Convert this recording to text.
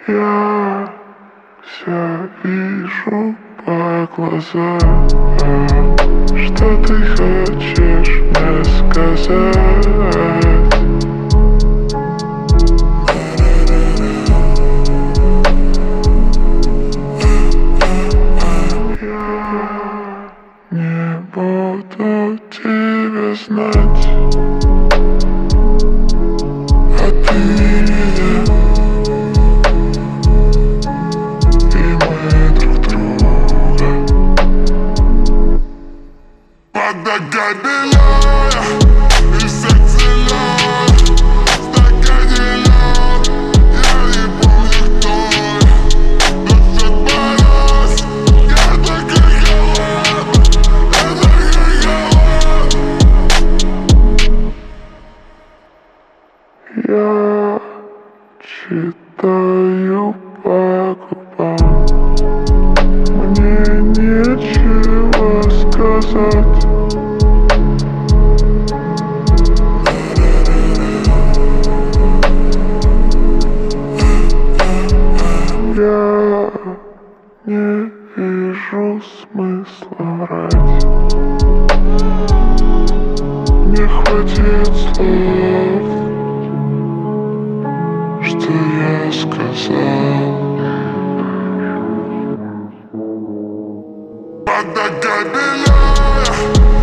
Я все вижу по глазам. Что ты хочешь мне сказать? Я не буду тебя знать, а ты меня, и мы друг друга. Под ногами белая, и сердце лед, в стакане лед. Я не помню, кто я, но все боролся. Я такой голодный, я такой голодный. Я читаю по губам, мне нечего сказать. Я не вижу смысла врать. Не хватит слов, что я сказал. Под ногами белая.